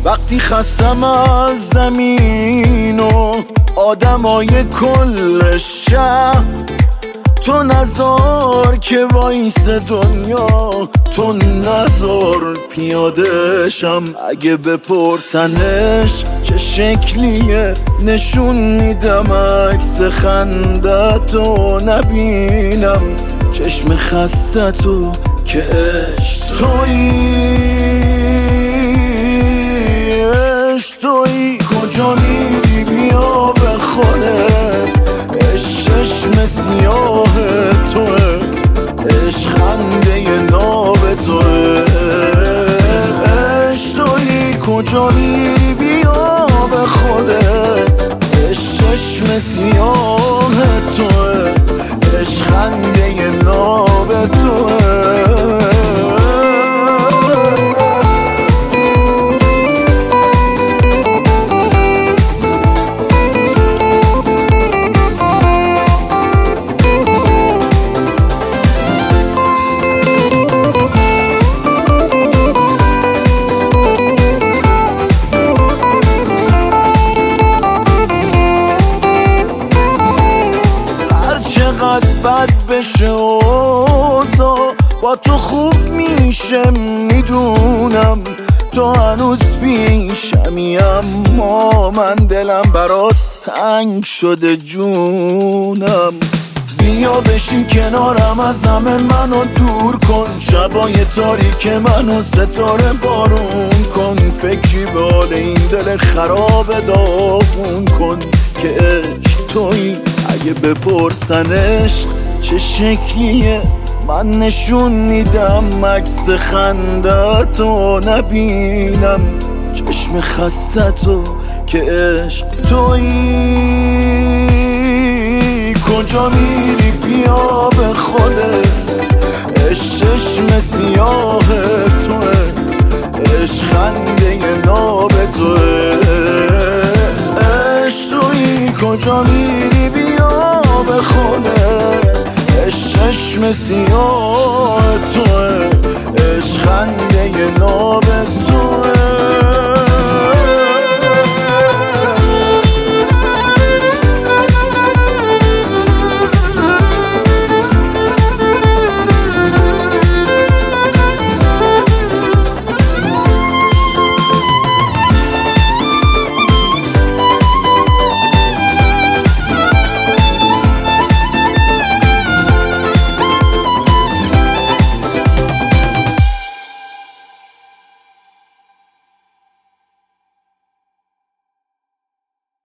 وقتی خستم از زمین و آدمای کل شهر، تو نزار که وایس دنیا، تو نزار پیاده شم. اگه بپرسنش چه شکلیه نشون میدم، عکس خندتو نبینم، چشم خستتو که عشق تویی. کجا میری بیا به خودت، چشم سیاه توه، عشق خنده ناب توه. عشق تویی کجا میری بیا به خودت، چشم سیاه توه، عشق خنده ناب توه. چقدر بد بشه اوضاع با تو خوب میشه میدونم، تو هنوز پیشمی اما من دلم برات تنگ شده جونم. بیا بشین کنارم، از همه منو دور کن، شبای تاریک منو ستاره بارون کن. فکری به حال این دل خراب داغون کن که عشق تویی. اگه بپرسنش چه شکلیه من نشون میدم، عکس خندتو نبینم، چشم خستتو که عشق تویی. کجا میری بیا به خودت، چشم سیاه توه، عشق خنده ناب توه. عشق تویی کجا میری بیا به خودت، چشم سیاه توه،